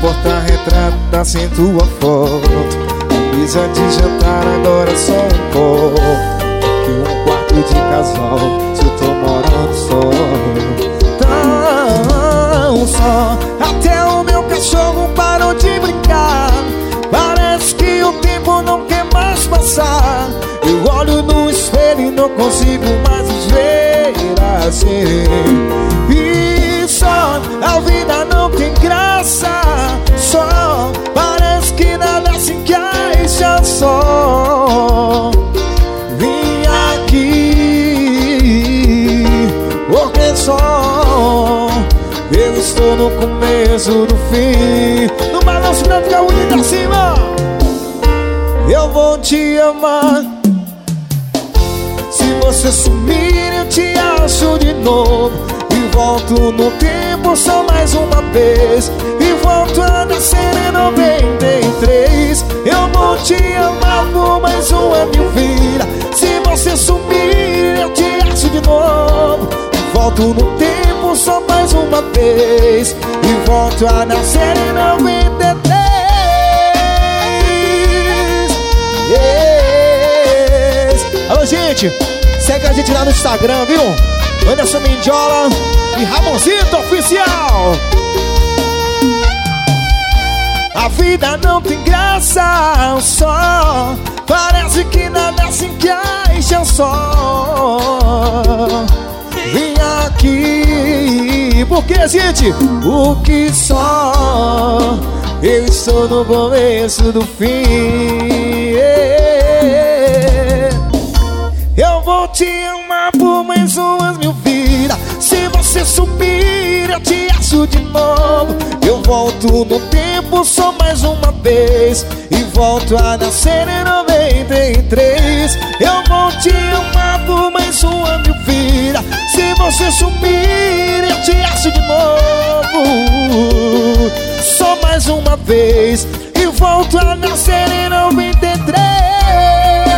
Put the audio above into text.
porta-retrato tá sem tua foto. A mesa de jantar agora é só um copo. Que um quarto de casal, se eu tô morando só. Tão só, até o meu cachorro parou de brincar. Parece que o tempo não quer mais passar. Eu olho no espelho e não consigo mais ver assim. E só, a vida não tem graça. Só, parece que nada se encaixa. Só, vim aqui porque só eu estou no começo do fim. No balanço da caúna pra cima. Eu vou te amar. Se você sumir eu te acho de novo. E volto no tempo só mais uma vez. E volto a nascer em 93. Eu vou te amar por mais uma mil vidas. Se você sumir eu te acho de novo. E volto no tempo só mais uma vez. E volto a nascer em 93. Alô, gente, segue a gente lá no Instagram, viu? Anderson Mendiola e Ramonzito Oficial. A vida não tem graça, só parece que nada se encaixa. Só vim aqui porque, gente, o que só eu estou no começo do fim. Eu vou te amar por mais umas mil vidas. Se você subir eu te acho de novo. Eu volto no tempo só mais uma vez. E volto a nascer em 93. Eu vou te amar por mais uma mil vidas. Se você subir eu te acho de novo. Só mais uma vez. E volto a nascer em 93.